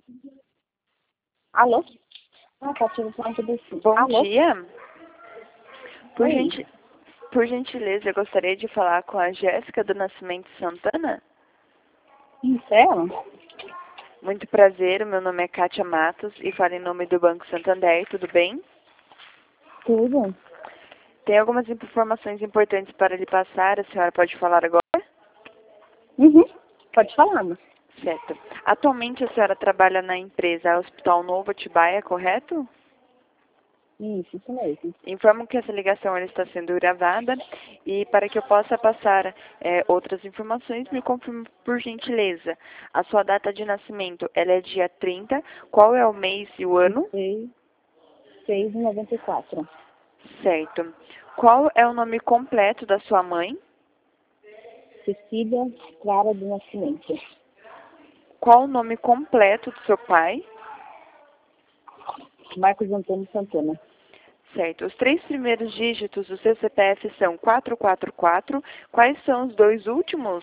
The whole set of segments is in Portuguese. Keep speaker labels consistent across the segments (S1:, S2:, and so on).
S1: Alô? Ah, tá, tive que descer.
S2: Bom
S1: Alô?
S2: dia. Por,
S1: Oi.
S2: por gentileza, eu gostaria de falar com a Jéssica do Nascimento Santana.
S1: Isso é ela?
S2: Muito prazer, o meu nome é Kátia Matos e falo em nome do Banco Santander, tudo bem?
S1: Tudo?
S2: Tem algumas informações importantes para lhe passar, a senhora pode falar agora?
S1: Uhum. Pode falar, mas.
S2: Certo. Atualmente a senhora trabalha na empresa Hospital Novo Atibaia, correto?
S1: Isso mesmo.
S2: Informo que essa ligação ela está sendo gravada e para que eu possa passar outras informações, me confirme por gentileza. A sua data de nascimento ela é dia 30. Qual é o mês e o ano?
S1: 6,94.
S2: Certo. Qual é o nome completo da sua mãe?
S1: Cecília Clara do Nascimento.
S2: Qual o nome completo do seu pai?
S1: Marcos Antônio Santana.
S2: Certo. Os 3 primeiros dígitos do seu CPF são 444. Quais são os 2 últimos?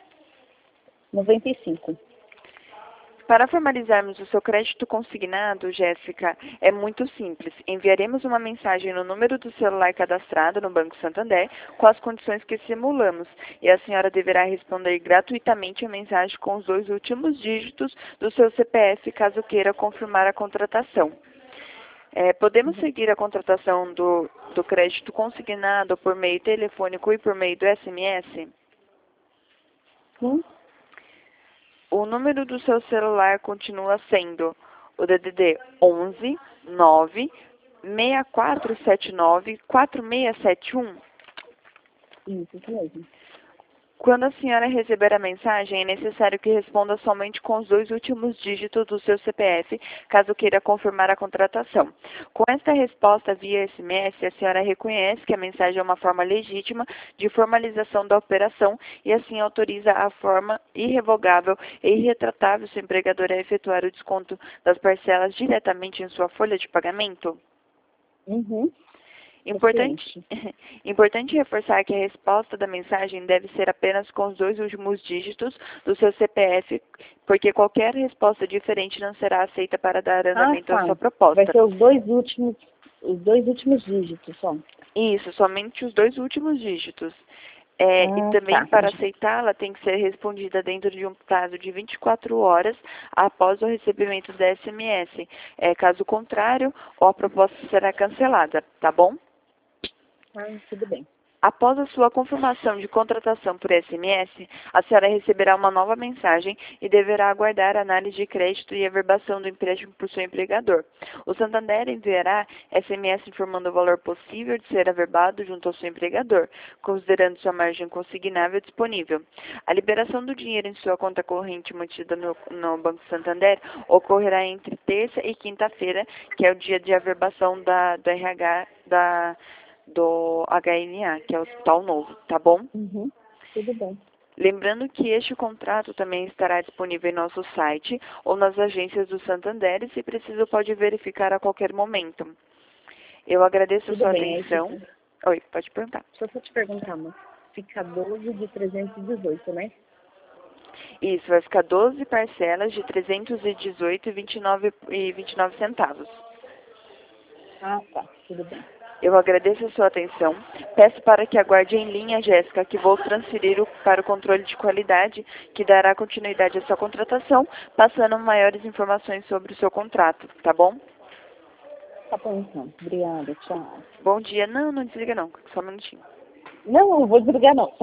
S1: 95.
S2: Para formalizarmos o seu crédito consignado, Jéssica, é muito simples. Enviaremos uma mensagem no número do celular cadastrado no Banco Santander com as condições que simulamos e a senhora deverá responder gratuitamente a mensagem com os 2 últimos dígitos do seu CPF caso queira confirmar a contratação. Podemos seguir a contratação do crédito consignado por meio telefônico e por meio do SMS?
S1: Sim?
S2: O número do seu celular continua sendo o DDD 11 9 6479 4671.
S1: Isso mesmo.
S2: Quando a senhora receber a mensagem, é necessário que responda somente com os 2 últimos dígitos do seu CPF, caso queira confirmar a contratação. Com esta resposta via SMS, a senhora reconhece que a mensagem é uma forma legítima de formalização da operação e assim autoriza a forma irrevogável e irretratável seu empregador a efetuar o desconto das parcelas diretamente em sua folha de pagamento?
S1: Uhum.
S2: Importante, importante reforçar que a resposta da mensagem deve ser apenas com os 2 últimos dígitos do seu CPF, porque qualquer resposta diferente não será aceita para dar andamento à
S1: Tá.
S2: sua proposta.
S1: Vai ser os dois últimos dígitos só.
S2: Isso, somente os 2 últimos dígitos. E também,
S1: Tá.
S2: para aceitá-la, tem que ser respondida dentro de um prazo de 24 horas após o recebimento da SMS. Caso contrário, a proposta será cancelada, tá bom?
S1: Tudo bem.
S2: Após a sua confirmação de contratação por SMS, a senhora receberá uma nova mensagem e deverá aguardar a análise de crédito e averbação do empréstimo por seu empregador. O Santander enviará SMS informando o valor possível de ser averbado junto ao seu empregador, considerando sua margem consignável disponível. A liberação do dinheiro em sua conta corrente mantida no Banco Santander ocorrerá entre terça e quinta-feira, que é o dia de averbação do RH do HNA, que é o Hospital Novo, tá bom?
S1: Uhum. Tudo bem.
S2: Lembrando que este contrato também estará disponível em nosso site ou nas agências do Santander e, se preciso, pode verificar a qualquer momento. Eu agradeço a
S1: Tudo
S2: sua
S1: bem. Aí
S2: atenção.
S1: fica.
S2: Oi, pode perguntar.
S1: Deixa eu só te perguntar, mas fica 12 de 318, né?
S2: Isso, vai ficar 12 parcelas de 318,29 centavos.
S1: Tá. Tudo bem.
S2: Eu agradeço a sua atenção. Peço para que aguarde em linha, Jéssica, que vou transferir para o controle de qualidade, que dará continuidade à sua contratação, passando maiores informações sobre o seu contrato, tá bom?
S1: Tá bom, então. Obrigada. Tchau.
S2: Bom dia. Não, não desliga não, só um minutinho.
S1: Não vou desligar, não.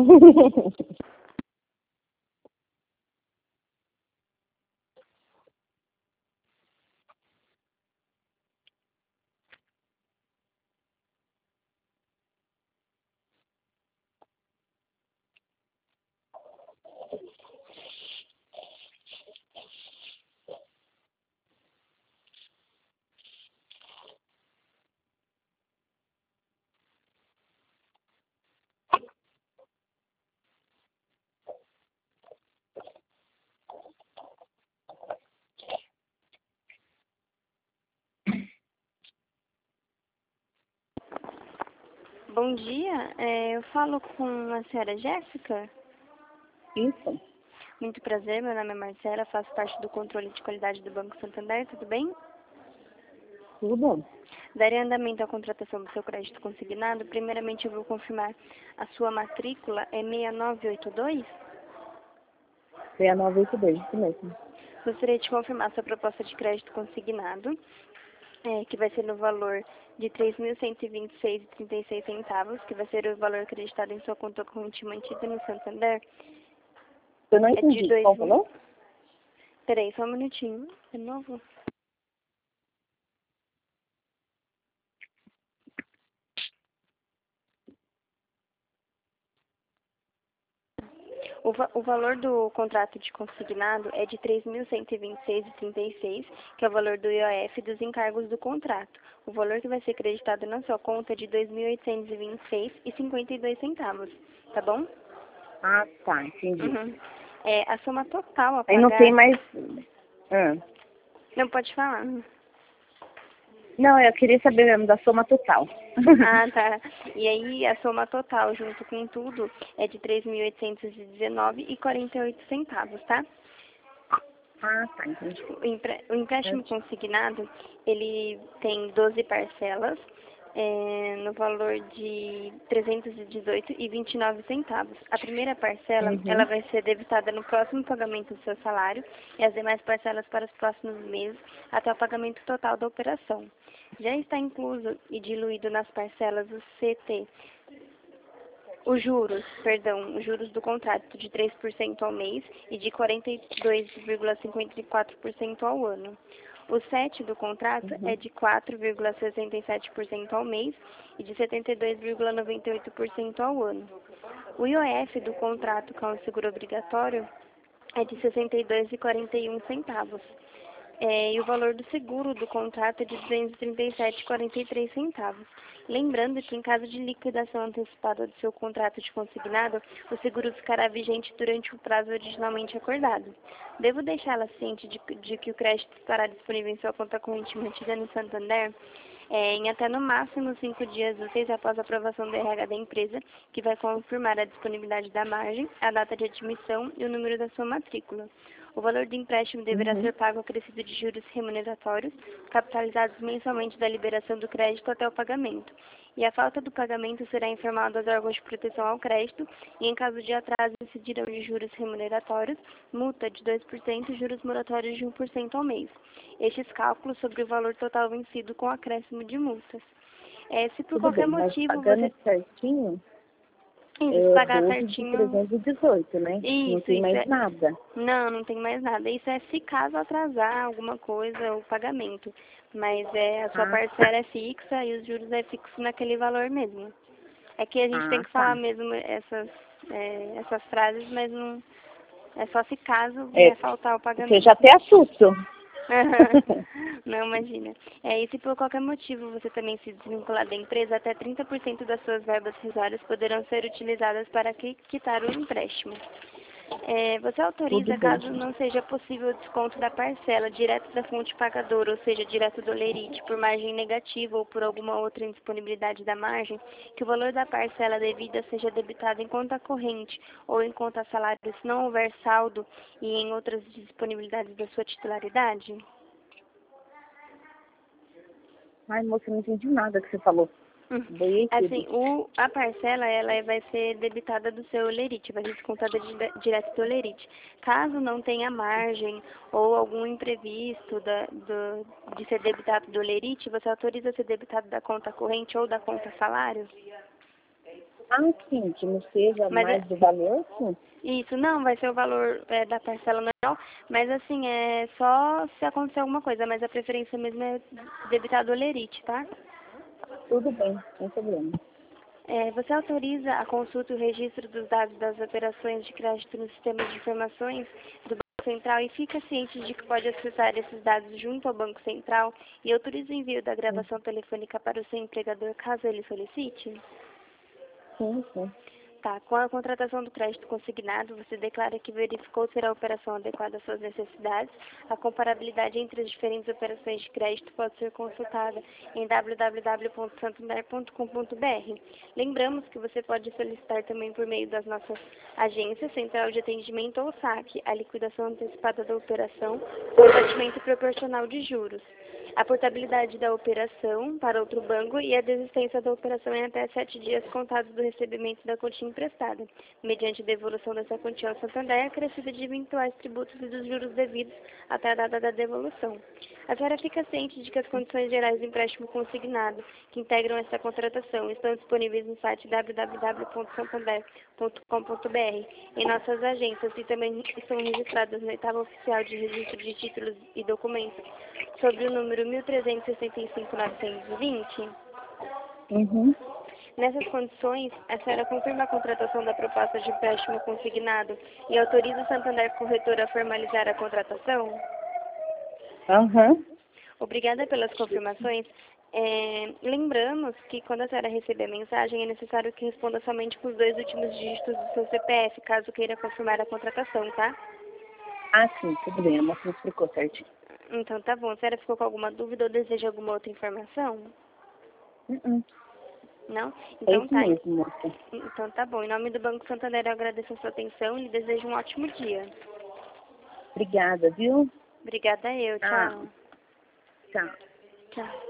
S3: Bom dia, eu falo com a senhora Jéssica.
S1: Isso.
S3: Muito prazer, meu nome é Marcela, faço parte do controle de qualidade do Banco Santander, tudo bem?
S1: Tudo bom?
S3: Darei andamento à contratação do seu crédito consignado. Primeiramente, eu vou confirmar a sua matrícula, é 6982?
S1: 6982, isso mesmo.
S3: Gostaria de confirmar a sua proposta de crédito consignado, que vai ser no valor de R$ 3.126,36, que vai ser o valor acreditado em sua conta corrente mantida no Santander.
S1: Eu não
S3: É de
S1: entendi. Qual valor?
S3: Peraí, só um minutinho. De novo. O valor do contrato de consignado é de R$ 3.126,36, que é o valor do IOF e dos encargos do contrato. O valor que vai ser creditado na sua conta é de R$ 2.826,52, tá bom?
S1: Ah, tá, entendi.
S3: Uhum. A soma total a
S1: Aí
S3: pagar...
S1: não tem mais...
S3: Não, pode falar.
S1: Não, eu queria saber mesmo da soma total.
S3: Ah, tá. E aí, a soma total, junto com tudo, é de R$ 3.819,48, tá?
S1: Ah, tá, entendi.
S3: O empréstimo consignado, ele tem 12 parcelas, no valor de R$ 318,29. A primeira parcela, ela vai ser debitada no próximo pagamento do seu salário e as demais parcelas para os próximos meses, até o pagamento total da operação. Já está incluso e diluído nas parcelas o CT, os juros do contrato de 3% ao mês e de 42,54% ao ano. O CET do contrato é de 4,67% ao mês e de 72,98% ao ano. O IOF do contrato com o seguro obrigatório é de R$ 62,41. E o valor do seguro do contrato é de R$ 237,43. Lembrando que, em caso de liquidação antecipada do seu contrato de consignado, o seguro ficará vigente durante o prazo originalmente acordado. Devo deixá-la ciente de que o crédito estará disponível em sua conta corrente mantida no Santander em até no máximo 5 dias úteis após a aprovação do RH da empresa, que vai confirmar a disponibilidade da margem, a data de admissão e o número da sua matrícula. O valor do empréstimo deverá ser pago acrescido de juros remuneratórios, capitalizados mensalmente da liberação do crédito até o pagamento. E a falta do pagamento será informada aos órgãos de proteção ao crédito e, em caso de atraso, incidirão de juros remuneratórios, multa de 2% e juros moratórios de 1% ao mês. Estes cálculos sobre o valor total vencido com acréscimo de multas. Se por
S1: Tudo
S3: qualquer
S1: bem, mas
S3: motivo
S1: pagando
S3: você...
S1: certinho,
S3: Isso, pagar
S1: 12 de
S3: certinho...
S1: 318, né? Não tem mais nada.
S3: Não tem mais nada. Isso é se caso atrasar alguma coisa, o pagamento. Mas a sua parcela é fixa e os juros é fixo naquele valor mesmo. É que a gente tem que falar mesmo essas frases, mas não é só se caso faltar o pagamento.
S1: Você já até assusto.
S3: Não, imagina. E se por qualquer motivo você também se desvincular da empresa, até 30% das suas verbas rescisórias poderão ser utilizadas para quitar o empréstimo. Você autoriza, caso não seja possível o desconto da parcela direto da fonte pagadora, ou seja, direto do Lerite, por margem negativa ou por alguma outra indisponibilidade da margem, que o valor da parcela devida seja debitado em conta corrente ou em conta salário se não houver saldo e em outras disponibilidades da sua titularidade?
S1: Ai, moça, não entendi nada que você falou.
S3: Assim, a parcela, ela vai ser debitada do seu Lerite, vai ser descontada direto do Lerite. Caso não tenha margem ou algum imprevisto de ser debitado do Lerite, você autoriza ser debitado da conta corrente ou da conta salário?
S1: Sim, que não seja mais do valor, sim.
S3: Isso, não, vai ser o valor da parcela normal, mas assim, é só se acontecer alguma coisa, mas a preferência mesmo é debitar do Lerite, tá?
S1: Tudo bem, sem problema.
S3: Você autoriza a consulta e o registro dos dados das operações de crédito no sistema de informações do Banco Central e fica ciente de que pode acessar esses dados junto ao Banco Central e autoriza o envio da gravação telefônica para o seu empregador caso ele solicite?
S1: Sim.
S3: Tá, com a contratação do crédito consignado, você declara que verificou ser a operação adequada às suas necessidades. A comparabilidade entre as diferentes operações de crédito pode ser consultada em www.santander.com.br. Lembramos que você pode solicitar também por meio das nossas agências, Central de Atendimento ou SAC, a liquidação antecipada da operação ou abatimento proporcional de juros, a portabilidade da operação para outro banco e a desistência da operação em até 7 dias contados do recebimento da quantia emprestada, mediante devolução dessa quantia ao Santander, acrescida de eventuais tributos e dos juros devidos até a data da devolução. A senhora fica ciente de que as condições gerais do empréstimo consignado que integram essa contratação estão disponíveis no site www.santander.com.br, em nossas agências e também estão registradas no oitavo oficial de registro de títulos e documentos sobre o número 1365.920.
S1: Uhum.
S3: Nessas condições, a senhora confirma a contratação da proposta de empréstimo consignado e autoriza o Santander Corretora a formalizar a contratação?
S1: Aham.
S3: Obrigada pelas confirmações. Lembramos que quando a senhora receber a mensagem, é necessário que responda somente com os 2 últimos dígitos do seu CPF, caso queira confirmar a contratação, tá?
S1: Ah, sim, tudo bem. A moça me explicou certinho.
S3: Então tá bom. A senhora ficou com alguma dúvida ou deseja alguma outra informação? Não?
S1: É
S3: Então
S1: isso
S3: tá.
S1: mesmo, moça.
S3: Então tá bom. Em nome do Banco Santander, eu agradeço a sua atenção e lhe desejo um ótimo dia.
S1: Obrigada, viu?
S3: Obrigada eu. Tchau.
S1: Tchau.
S3: Tchau.